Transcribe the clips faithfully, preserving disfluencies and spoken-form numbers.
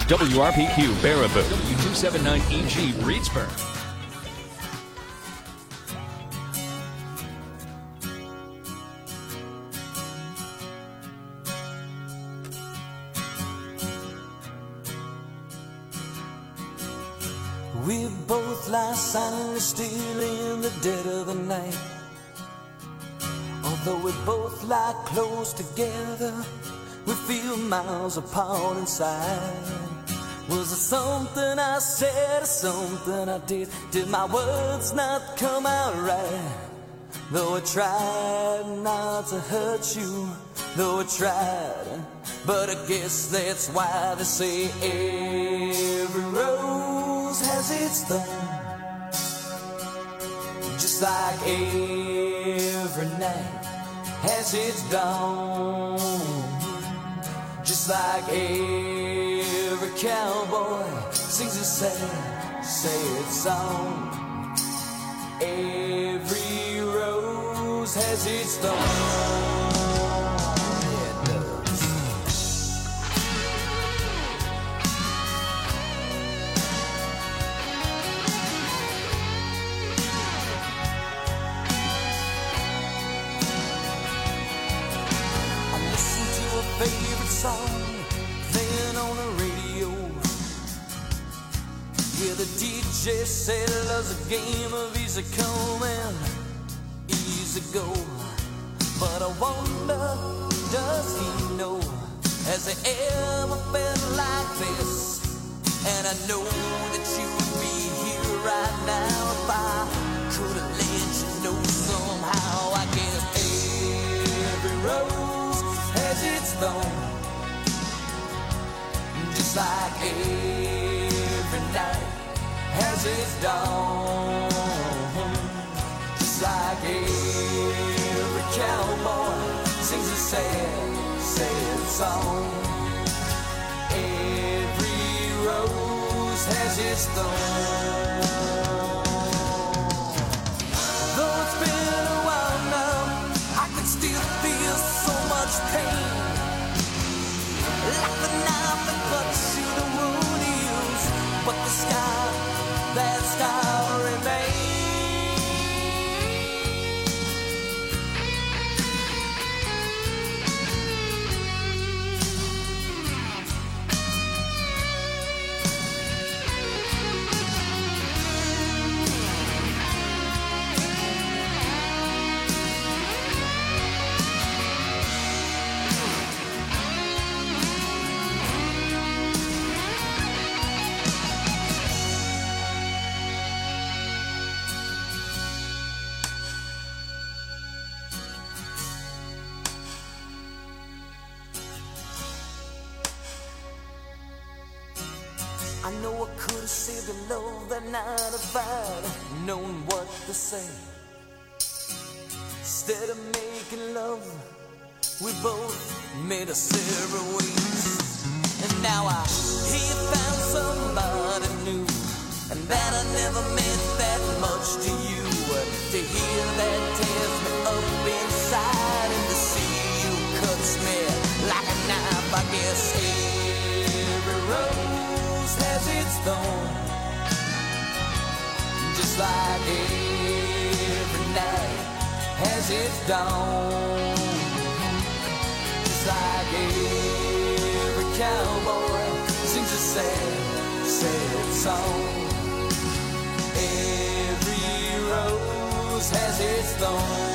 W R P Q Baraboo, W two seventy-nine E G Reedsburg. We both lie silently still in the dead of the night. Although we both lie close together, we feel miles apart inside. Was it something I said or something I did? Did my words not come out right? Though I tried not to hurt you, though I tried, but I guess that's why they say every rose has its thorn. Just like every night has its dawn. Just like every cowboy sings a sad, sad song. Every rose has its thorn. Favorite song playing on the radio. Yeah, the D J said love's a game of easy come and easy go. But I wonder, does he know? Has he ever felt like this? And I know that you would be here right now if I could have let you know somehow. I guess every rose has its thorn, just like every night has its dawn. Just like every cowboy sings a sad, sad song. Every rose has its thorn. Though it's been a while now, I can still feel so much pain. Like the knife that cuts you, the wound heals, but the scar, that scar remains. I know I could have saved the love that night if I'd known what to say. Instead of making love, we both made a separate ways. And now I hear you found somebody new, and that I never meant that much to you. To hear that tears me up inside, and to see you cuts me like a knife. I guess every rose has its thorn, just like every night has its dawn. Just like every cowboy sings a sad, sad song. Every rose has its thorn.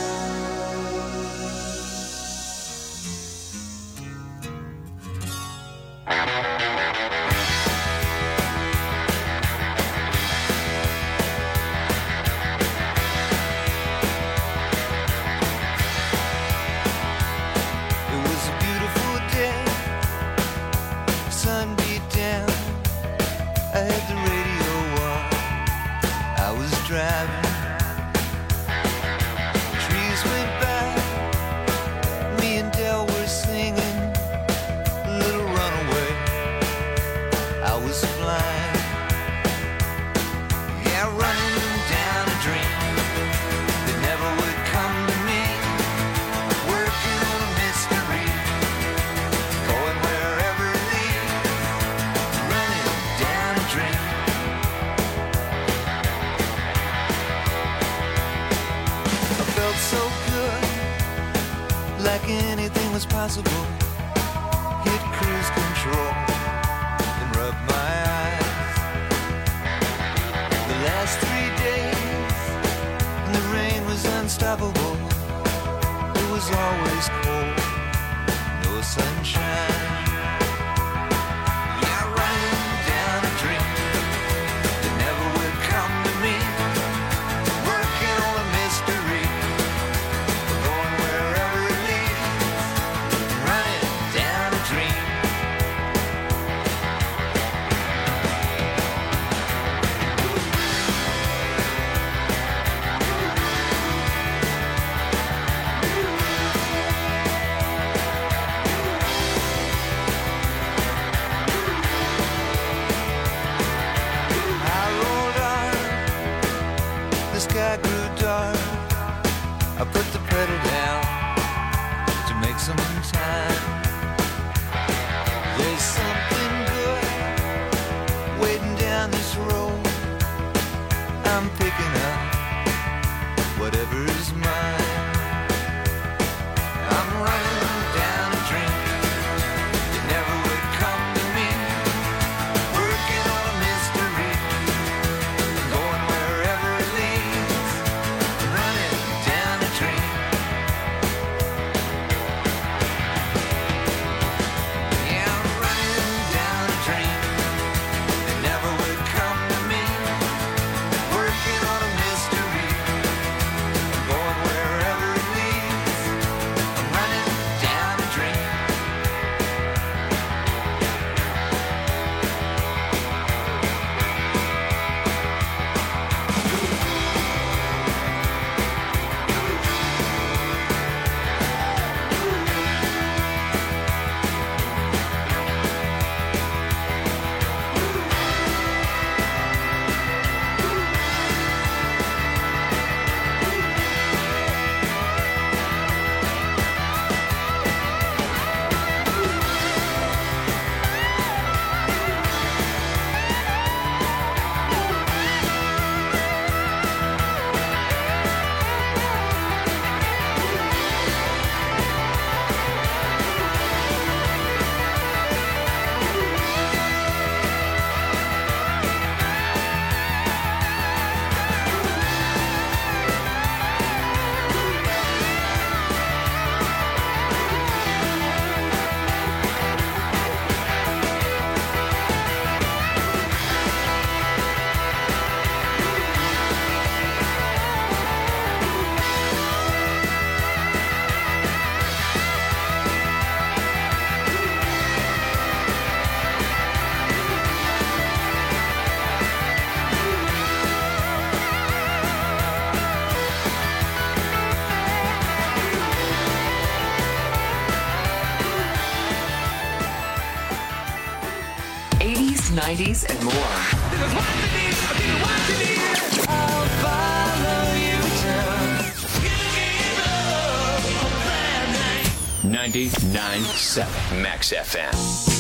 Driving, trees went by, me and Del were singing a little runaway. I was flying, yeah, running down a dream that never would come to me, working on a mystery, going wherever it leads, running impossible. Hit cruise control and rub my eyes. The last three days, and the rain was unstoppable. It was always cold, no sunshine. Yeah, running down a dream that never would come to me. Working on a mystery, going wherever it leads. Running down a dream. I rolled on, the sky grew dark. I put the pedal down to make some time. There's something good waiting down this road. I'm picking up whatever's mine. I'm running down a dream that never would come to me. Working on a mystery, going wherever it leads. Running down a dream. Yeah, I'm running down a dream that never would come to me. Working on a mystery, going wherever it leads. I'm running down a dream. eighties, nineties, and more. I'll follow you down. ninety-nine point seven Max F M.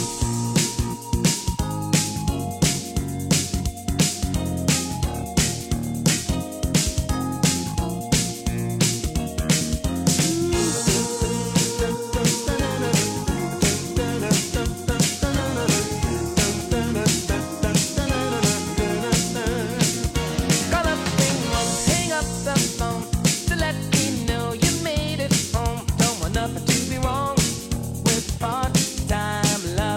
Call up Ringo, hang up the phone to let me know you made it home. Don't want nothing to be wrong with part-time love.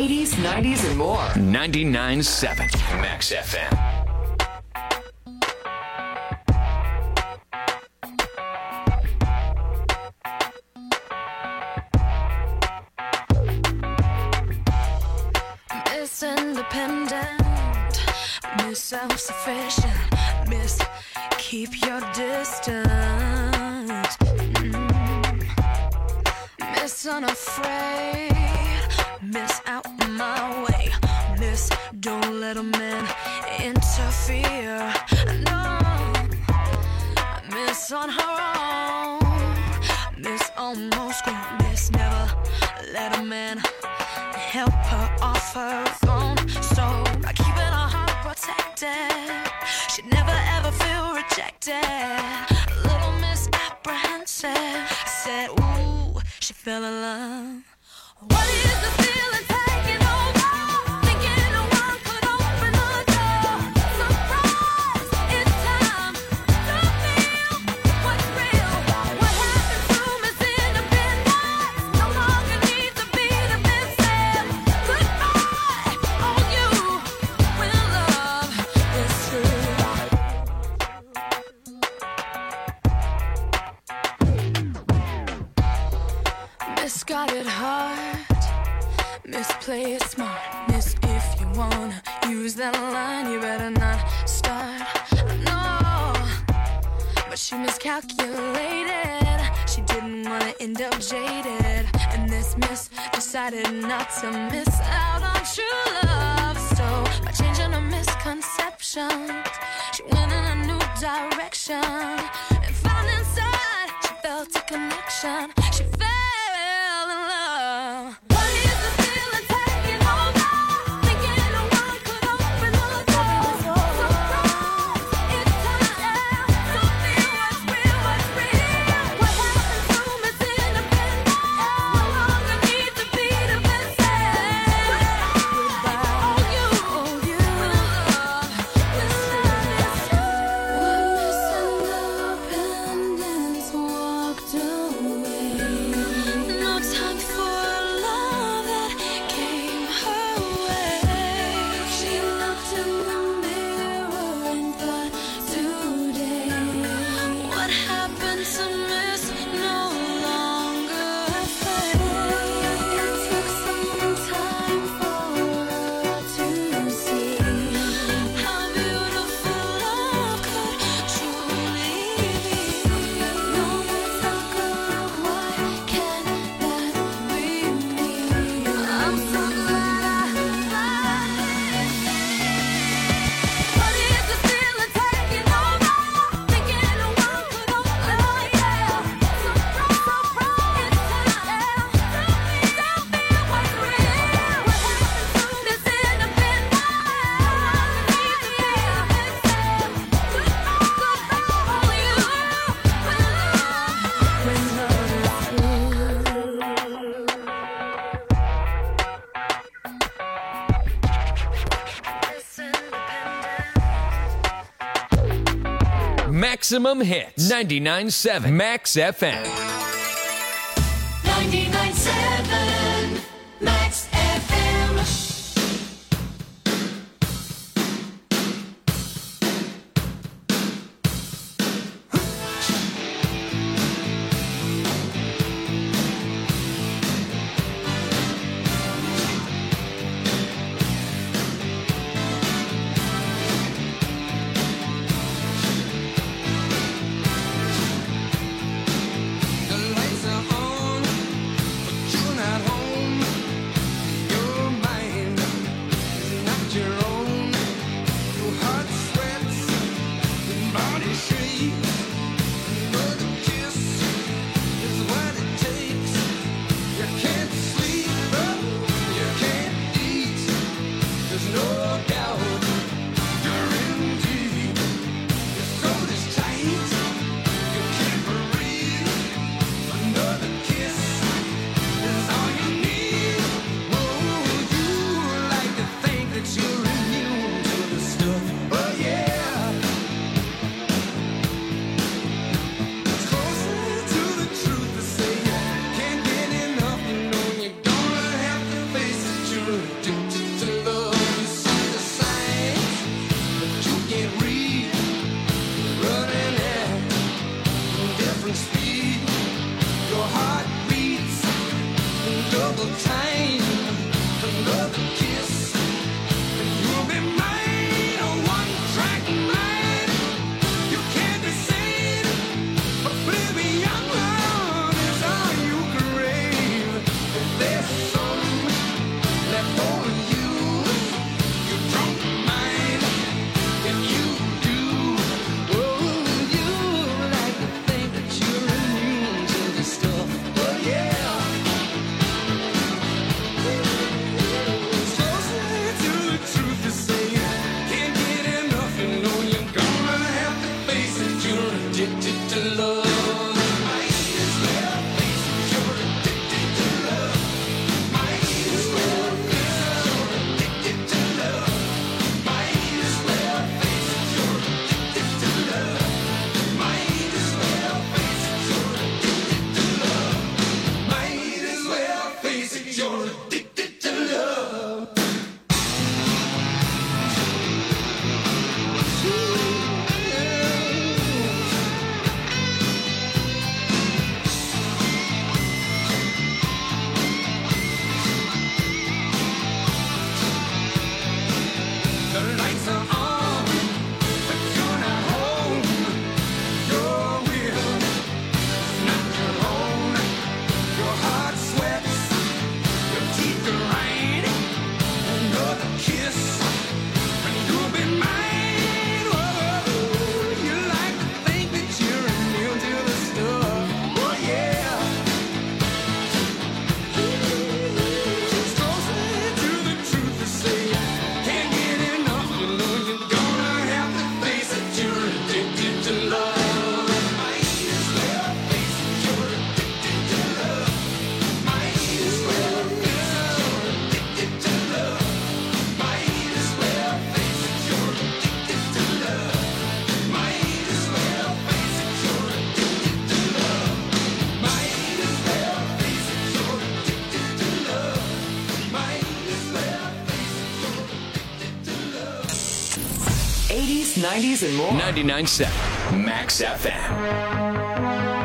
eighties, nineties, and more. ninety-nine point seven Max F M. Miss Independent, Miss Self-Sufficient, Miss Keep Your Distance, mm. Miss Unafraid, Miss Out My Way, Miss Don't Let a Man Interfere, no, Miss On Her Own, Miss Almost Grown, Miss Never Let a Man help her off her throne. So by keeping her heart protected, she'd never ever feel rejected. Little Miss Apprehensive, I said, ooh, she fell in love. What is the feeling taking over? Thinking no one could open the door. Surprise, it's time to feel what's real. What happened to Miss Independence no longer needs to be defensive. Goodbye, all you when love is true. Misguided heart, misplay it smart, miss if you wanna use that line, you better not start. No, but she miscalculated. She didn't wanna end up jaded, and this miss decided not to miss out on true love. So by changing her misconceptions, she went in a new direction and found inside she felt a connection. She fell in love. What is the feeling taking over? Thinking no one could open the door. Surprise, it's time to feel what's real, what's real. What happened to Miss Independent no longer needs to be defensive. Goodbye, all you, all you when love, when love is true. When Miss Independence walked away, no time for love that came her way. She looked in the mirror and thought, today, what happened to Miss no longer fades. It took some time for her to see how beautiful love could truly be. No more talk of why can't that be me? I'm so glad I found it. What is the feeling taking over? Thinking no one could open the door. Surprise, surprise, it's time to feel what's real. What happened to Miss Independent? Needs to be defensive. Goodbye, goodbye, all you when love, when Maximum hits. ninety-nine point seven Max F M. ninety-nine point seven Max F M. nineties and more. ninety-nine point seven Max F M.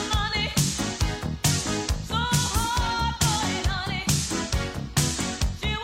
She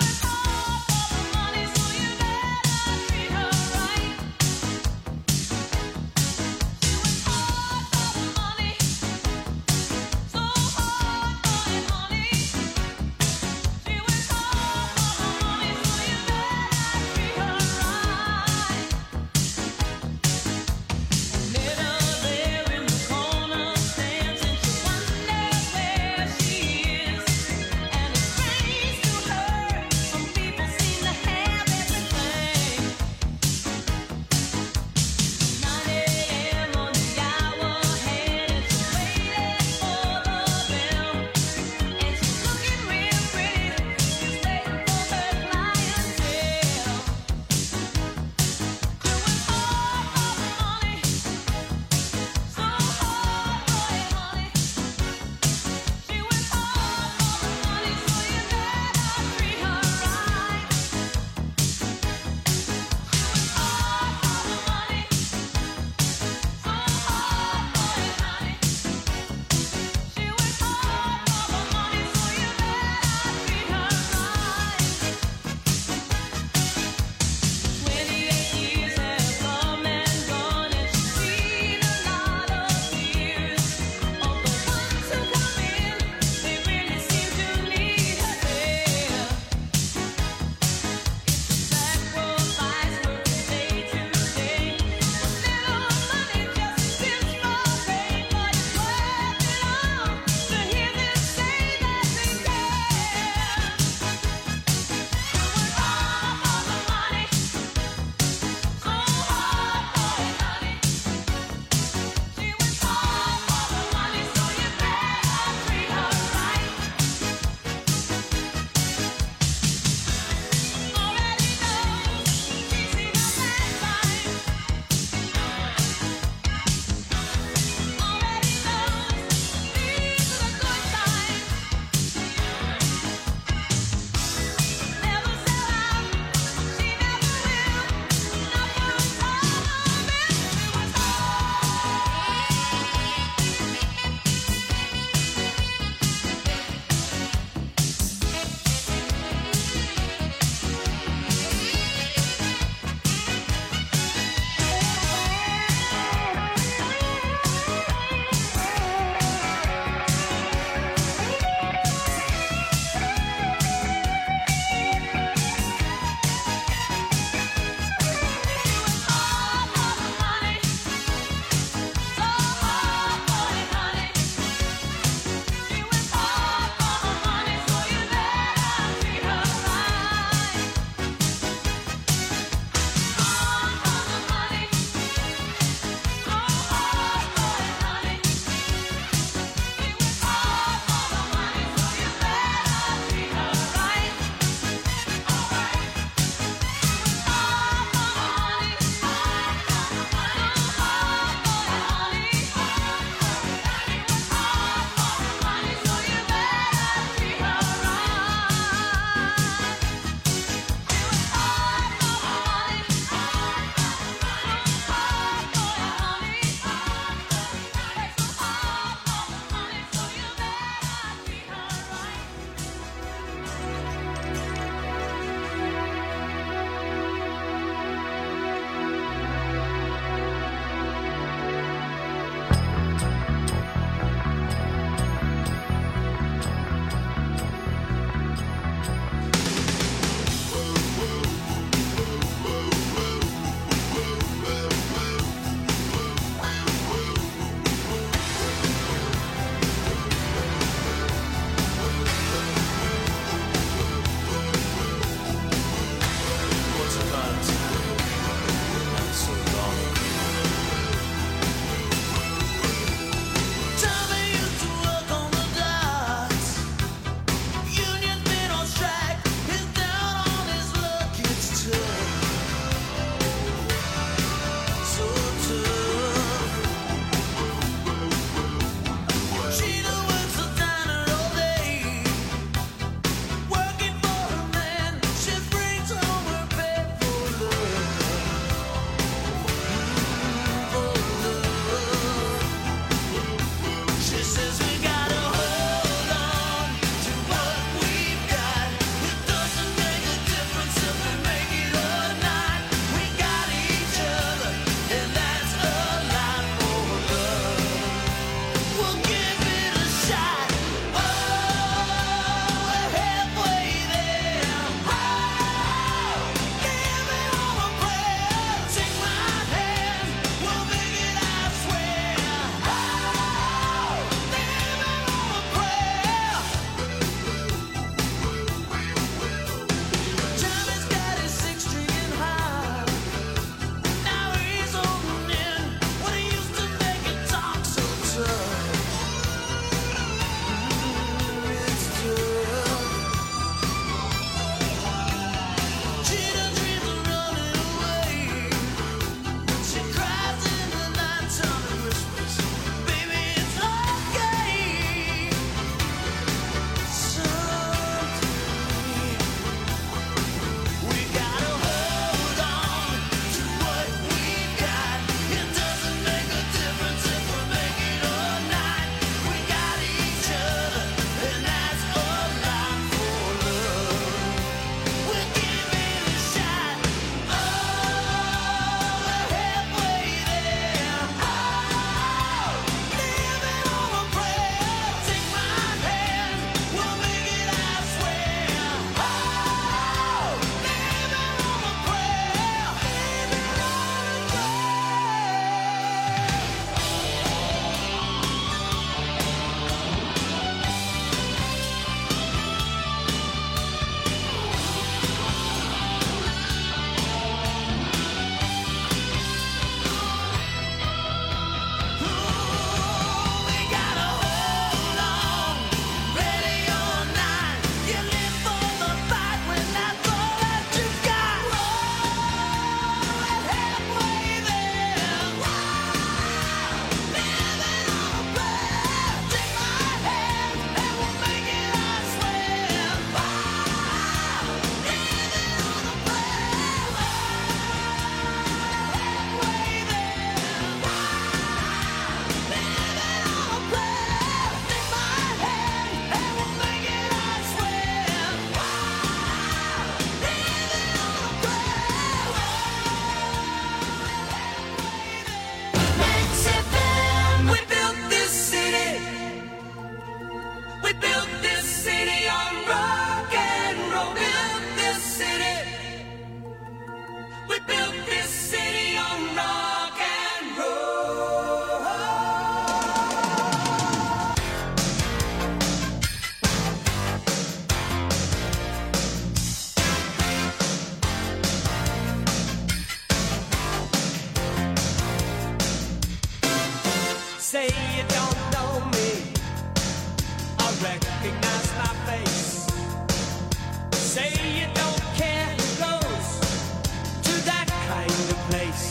recognize my face. Say you don't care who goes to that kind of place.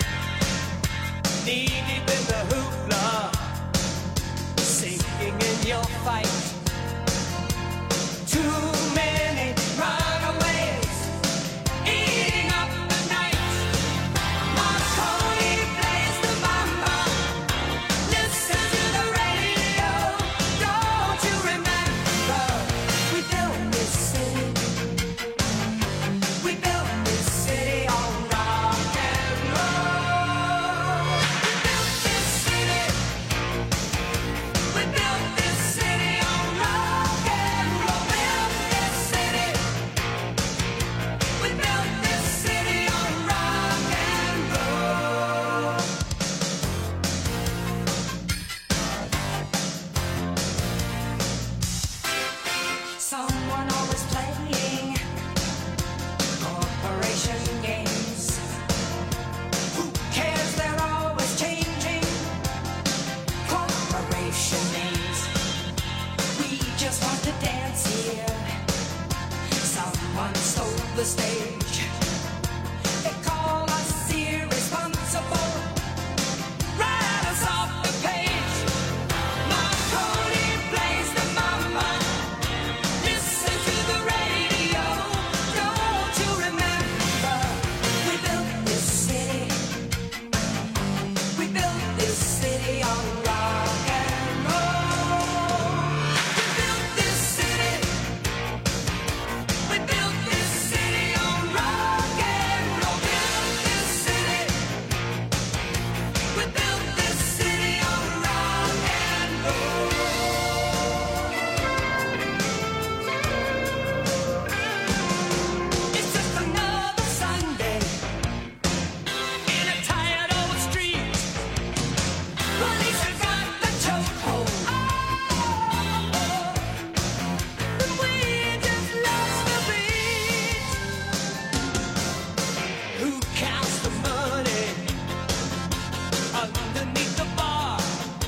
Knee deep in the hoopla, sinking in your fight. Too many runaways eating up the night. Marconi plays the mama. Listen to the radio. Don't you remember? We built this city. We built this city on rock and roll. We built this city. We built this city on rock and roll. Built this city. We built this city on rock and roll. Someone always playing corporation games. Who cares? They're always changing corporation names. We just want to dance here. Someone stole the stage. They call us irresponsible. Write us off the page. Marconi plays the mama. Listen to the radio. Don't you remember? We built this city. We built this city on rock and roll. We built this city. We built this city on rock and roll. Built this city. We built this city on rock and roll. It's just another Sunday in a tired old street. Police have got the chokehold. And we just lost the beat. Who counts the money underneath the bar?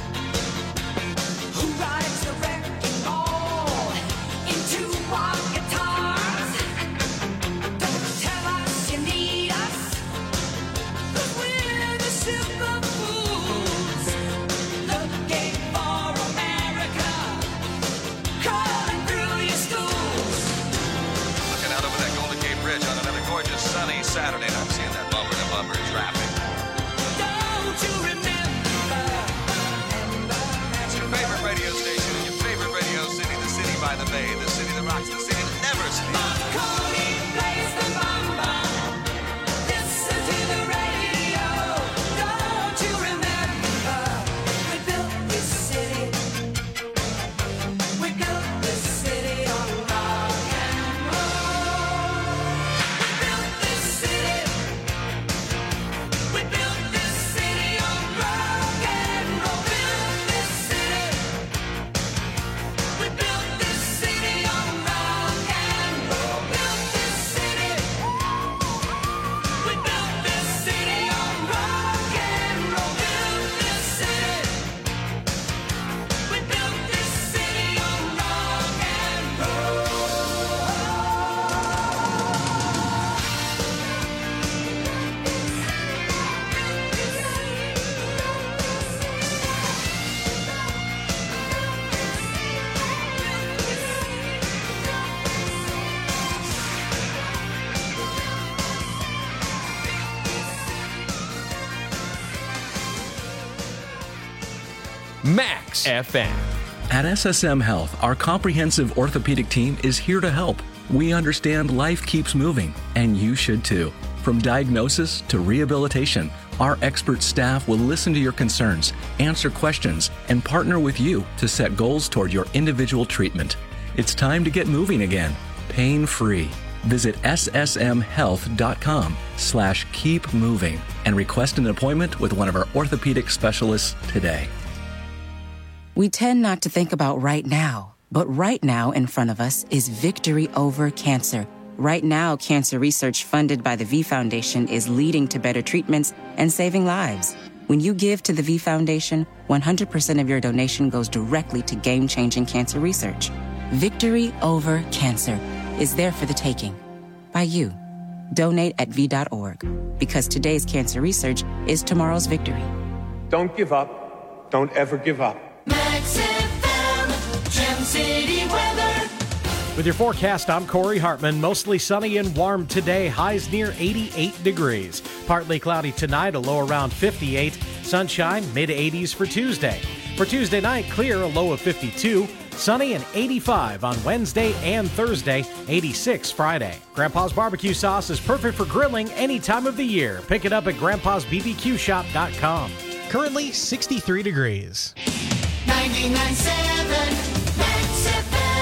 Who rides the wrecking ball into our guitars? Don't tell us you need us, 'cause we're the super fools looking for America, calling through your schools. Looking out over that Golden Gate Bridge on another gorgeous sunny Saturday, and I'm seeing that bumper to bumper traffic. Don't you remember? It's your favorite radio station in your favorite radio city, the city by the bay, the city that rocks, the city that never sleeps. Marconi plays the mama. Listen to the radio. Don't you remember? We built this city. We built this city on rock and roll. We built this city. We built this city on rock and roll. Built this city. We built this city on rock and roll. Built this city. We built this city on rock and roll. Built this city. We built this city on rock and roll. Max F M. At S S M Health, our comprehensive orthopedic team is here to help. We understand life keeps moving, and you should too. From diagnosis to rehabilitation, our expert staff will listen to your concerns, answer questions, and partner with you to set goals toward your individual treatment. It's time to get moving again, pain-free. Visit ssmhealth.com slash keep moving and request an appointment with one of our orthopedic specialists today. We tend not to think about right now, but right now in front of us is victory over cancer. Right now, cancer research funded by the V Foundation is leading to better treatments and saving lives. When you give to the V Foundation, one hundred percent of your donation goes directly to game-changing cancer research. Victory over cancer is there for the taking by you. Donate at V dot org because today's cancer research is tomorrow's victory. Don't give up. Don't ever give up. Max F M, Gem City weather. With your forecast, I'm Corey Hartman. Mostly sunny and warm today. Highs near eighty-eight degrees. Partly cloudy tonight, a low around fifty-eight. Sunshine, mid eighties for Tuesday. For Tuesday night, clear, a low of fifty-two. Sunny and eighty-five on Wednesday and Thursday, eighty-six Friday. Grandpa's barbecue sauce is perfect for grilling any time of the year. Pick it up at grandpas b b q shop dot com. Currently sixty-three degrees. ninety-nine point seven Max F M.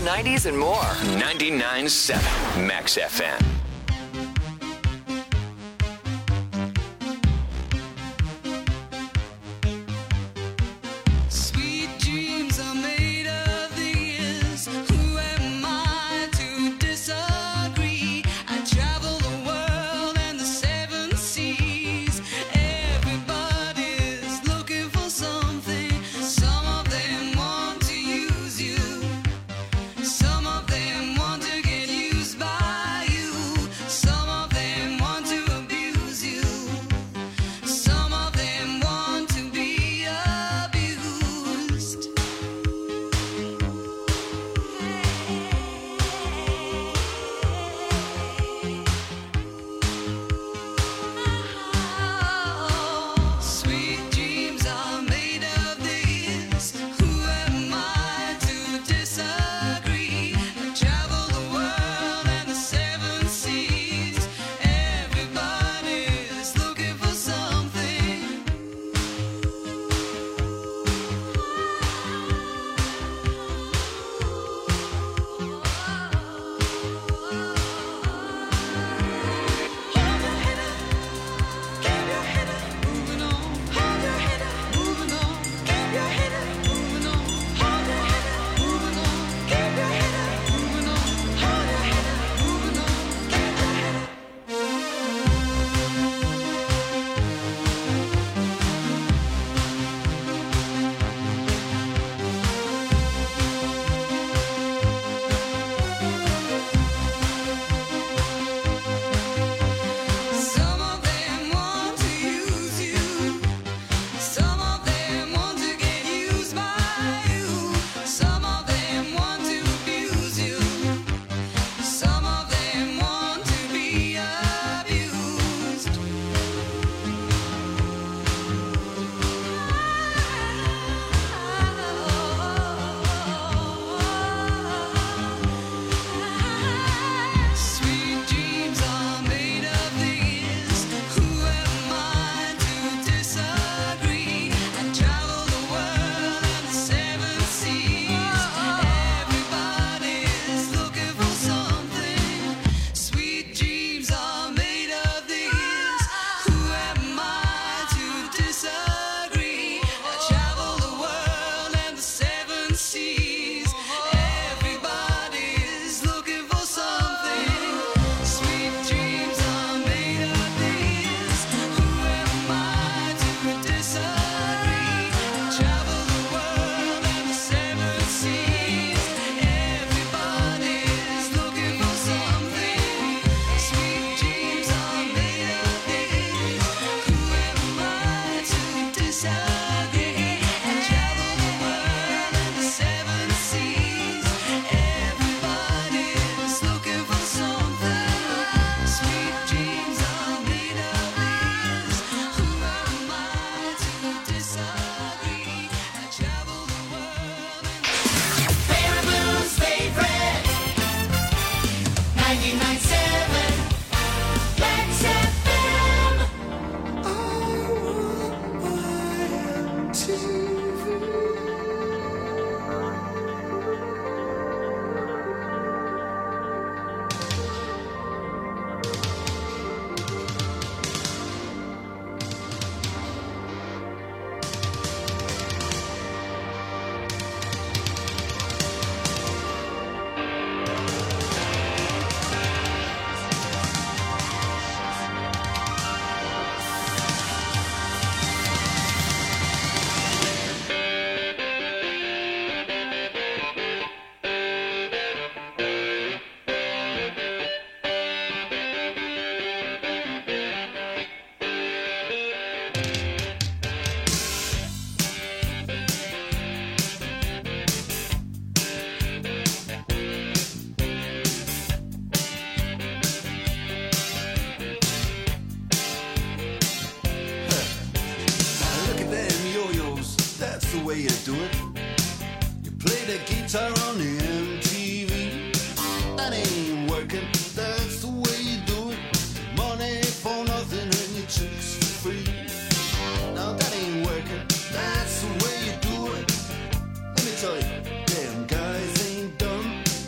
nineties, and more. ninety-nine point seven Max F M. Sweet dreams are made of these. Who am I to disagree? I travel the world and the seven seas. Everybody's looking for something. Some of them want to use you. Some of them want to get used by you. Some of them want to abuse you. Some of them want to be abused. Sweet dreams are made of this. Who am I to disagree? I travel the world and the seven seas. Everybody's looking for something. Hold your head up, keep your head up, moving on. Hold your head up, moving on. Keep your head up, moving on. Hold your head up, moving on. Keep your head up, moving on. Hold your head up, moving on. Keep your head up. Some of them want to use you. Some of them want to get used by you. Some of them want to abuse you. Some of them want to be abused. Sweet dreams are made of these. Who am I to disagree? I travel the world and the seven seas. Everybody's looking for something. Sweet dreams are made of these. Who am I to disagree? I travel the world and the seven seas. Everybody's looking for something. Sweet dreams are made of these. Who am I to disagree? I travel the world and the seven seas. Everybody's looking for something. Sweet dreams are made of these. Who am I to disagree? I travel the world and the seven seas. Everybody's looking for something. Sweet dreams are made of these. Who am I to disagree? I travel the world and Baraboo's favorite. ninety-nine point seven Max F M. Look at them yo-yos, that's the way you do it. You play the guitar on the M T V. That ain't working, that's the way you do it. Money for nothing and your chicks for free. Now that ain't working, that's the way you do it. Let me tell you, them guys ain't dumb.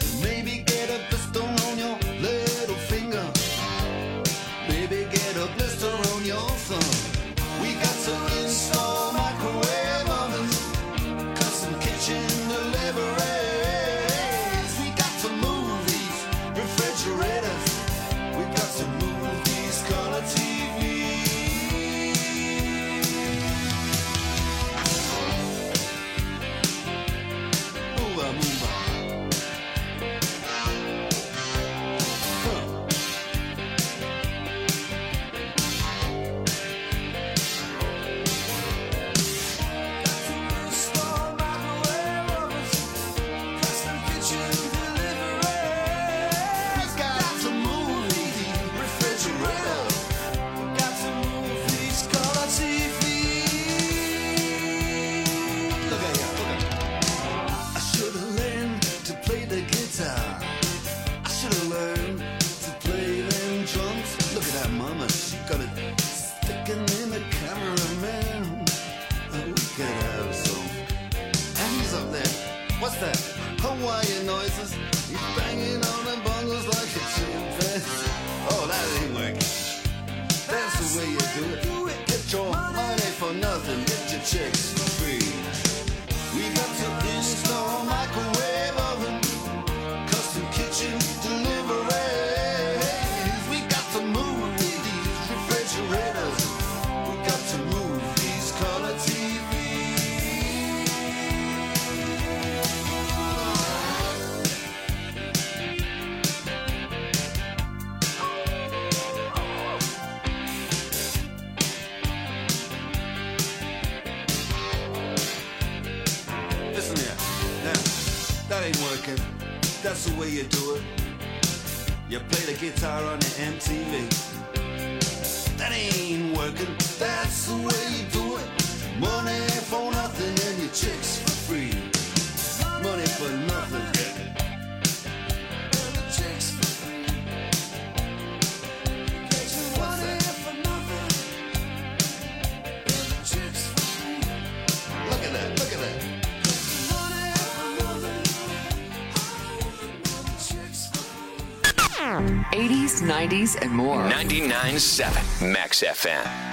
What's that? Hawaiian noises. He's banging on them bongos like a chimpanzee. Oh, that ain't working. That's the way you do it. Get your money for nothing. Get your chicks for free. We got to install microwave oven, custom kitchen deliveries. We got to move these refrigerators. We got to move these color T That ain't working. That's the way you do it. You play the guitar on the M T V. That ain't working. That's the way you do it. Money for nothing and your chicks for free. Money for nothing. And the chicks for free. What's that? For nothing. And the chicks for free. Look at that. Look at that. eighties, nineties, and more. ninety-nine point seven Max F M.